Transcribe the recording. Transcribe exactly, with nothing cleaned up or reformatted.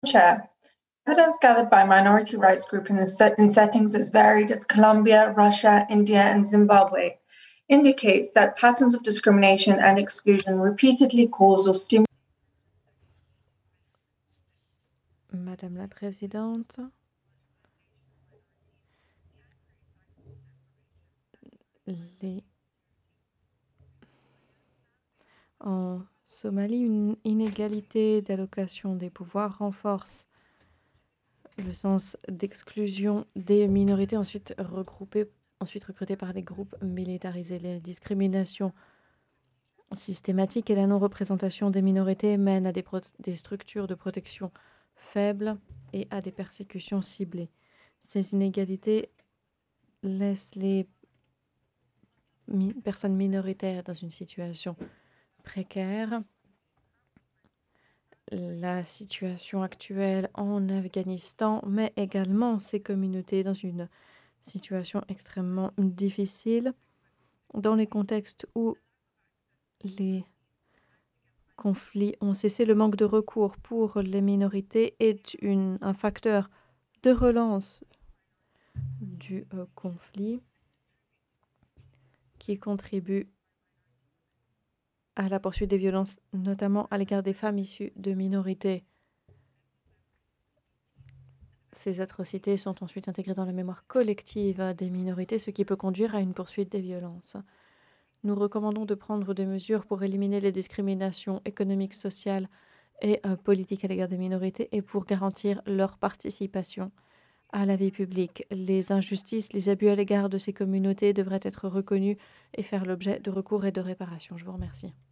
Chair, evidence gathered by minority rights groups in, set, in settings as varied as Colombia, Russia, India, and Zimbabwe indicates that patterns of discrimination and exclusion repeatedly cause or stimulate. Madame la Présidente, les... en Somalie, une inégalité d'allocation des pouvoirs renforce le sens d'exclusion des minorités ensuite regroupées, ensuite recrutées par les groupes militarisés. Les discriminations systématiques et la non-représentation des minorités mènent à des, des structures de protection faibles et à des persécutions ciblées. Ces inégalités laissent les mi personnes minoritaires dans une situation précaire. La situation actuelle en Afghanistan met également ces communautés dans une situation extrêmement difficile dans les contextes où les conflits ont cessé. Le manque de recours pour les minorités est une, un facteur de relance du euh, conflit qui contribue à la poursuite des violences, notamment à l'égard des femmes issues de minorités. Ces atrocités sont ensuite intégrées dans la mémoire collective des minorités, ce qui peut conduire à une poursuite des violences. Nous recommandons de prendre des mesures pour éliminer les discriminations économiques, sociales et euh, politiques à l'égard des minorités et pour garantir leur participation à la vie publique. Les injustices, les abus à l'égard de ces communautés devraient être reconnus et faire l'objet de recours et de réparation. Je vous remercie.